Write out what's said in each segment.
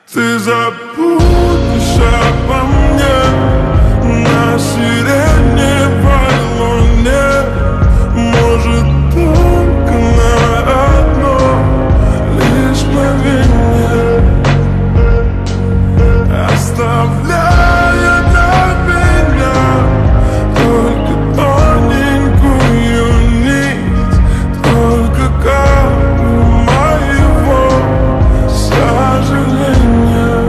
Ты забудешь обо мне на сиреневой луне. Может, только на одно лишь мгновение, оставляя для меня только тоненькую нить, только каплю моего сожаления,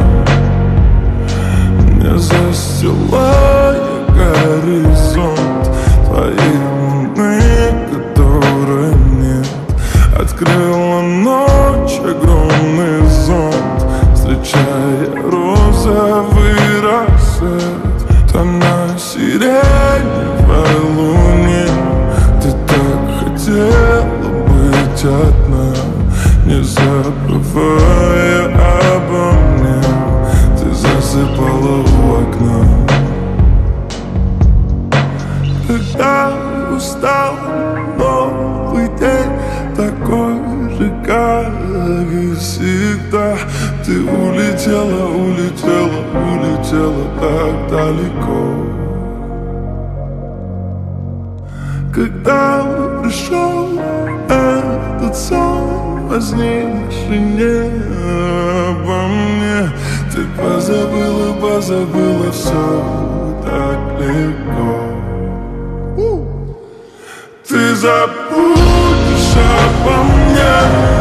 не застилая горизонт твоей луны, которой нет. Открыла ночь огромный зонт, встречая розовый рассвет. То на сиреневой луне ты так хотела быть одна, не забывая обо мне. Ты засыпала у окна. Когда устал новый день, такой же, как и всегда, ты улетела, улетела, улетела так далеко. Когда пришел этот сон, возникший не обо мне, ты позабыла, позабыла все так легко. Ты забудешь обо мне